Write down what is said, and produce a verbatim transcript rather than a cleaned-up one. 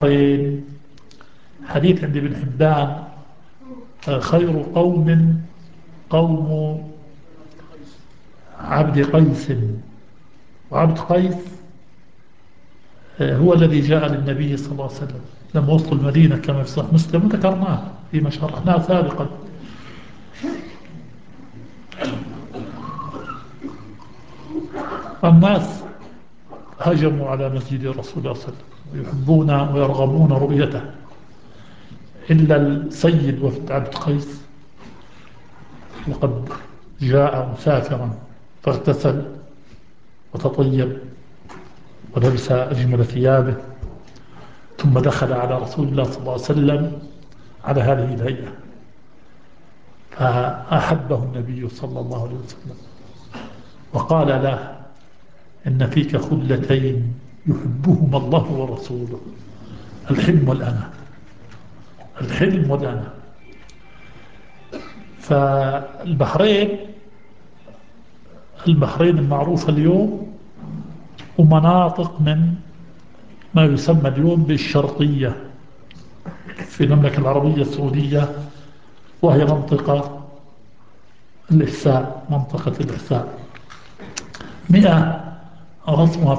طيب، حديث عند ابن حبان: آه، خير قوم قوم عبد قيس. وعبد قيس آه، هو الذي جاء للنبي صلى الله عليه وسلم لما وصلوا المدينة كما في صحيح مسلم، وذكرناه فيما شرحناه سابقا. الناس هجموا على مسجد رسول الله صلى الله عليه وسلم يحبون ويرغبون رؤيته، إلا السيد وفد عبد قيس وقد جاء مسافرا، فاغتسل وتطيب ولبس أجمل ثيابه، ثم دخل على رسول الله صلى الله عليه وسلم على هذه الهيئة، فأحبه النبي صلى الله عليه وسلم وقال له: إن فيك خلتين يحبهما الله ورسوله، الحلم والأنا. الحلم والأنا. فالبحرين البحرين المعروفة اليوم ومناطق من ما يسمى اليوم بالشرقية في المملكة العربية السعودية، وهي منطقة الإحساء منطقة الإحساء. مئة رسمها